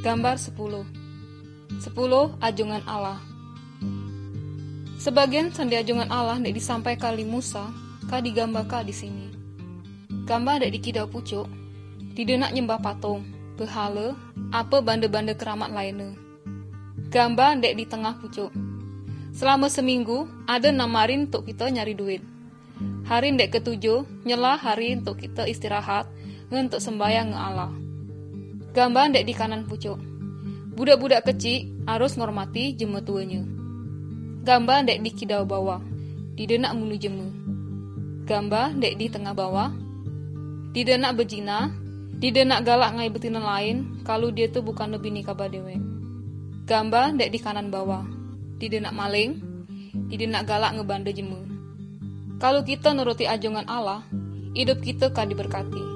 Gambar 10. 10 ajongan Allah. Sebagian sandi ajongan Allah nek disampaikan kali Musa, ka digambar ka di sini. Gambar nek dikidau pucuk, didenak nyembah patung, berhala, apa banda-banda keramat lainnya. Gambar nek di tengah pucuk. Selama seminggu, ada 6 hari untuk kita nyari duit. Hari nek ketujuh, nyelah hari untuk kita istirahat, untuk sembahyang nge Allah. Gambar nek di kanan pucuk. Budak-budak kecil harus ngormati jeme tuanya. Gambar nek di kidau bawah, didenak mulu jeme. Gambar nek di tengah bawah, didenak bejina, didenak galak ngai betina lain kalau dia tuh bukan lebih nikah badewe. Gambar nek di kanan bawah, didenak maling, didenak galak ngebanda jeme. Kalau kita nuruti ajongan Allah, hidup kita kan diberkati.